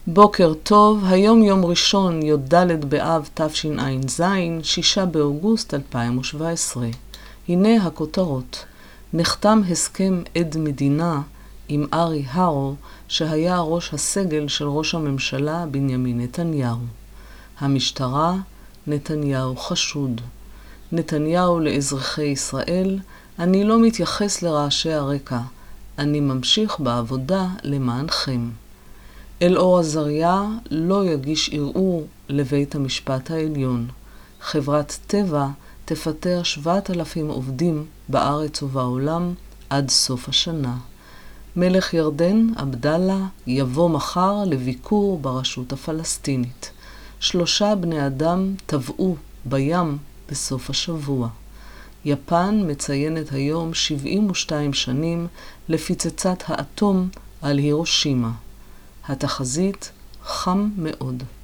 בוקר טוב, היום יום ראשון, י"ד באב תשע"ז, 6 באוגוסט 2017. הנה הכותרות. נחתם הסכם עד מדינה עם ארי הרו, שהיה ראש הסגל של ראש הממשלה בנימין נתניהו. המשטרה, נתניהו חשוד. נתניהו לאזרחי ישראל, אני לא מתייחס לרעשי הרקע, אני ממשיך בעבודה למענכם. אלאור עזריה לא יגיש ערעור לבית המשפט העליון. חברת טבע תפטר 7,000 עובדים בארץ ובעולם עד סוף השנה. מלך ירדן, עבדאללה, יבוא מחר לביקור ברשות הפלסטינית. 3 בני אדם טבעו בים בסוף השבוע. יפן מציינת היום 72 שנים לפצצת האטום על הירושימה. התחזית חם מאוד.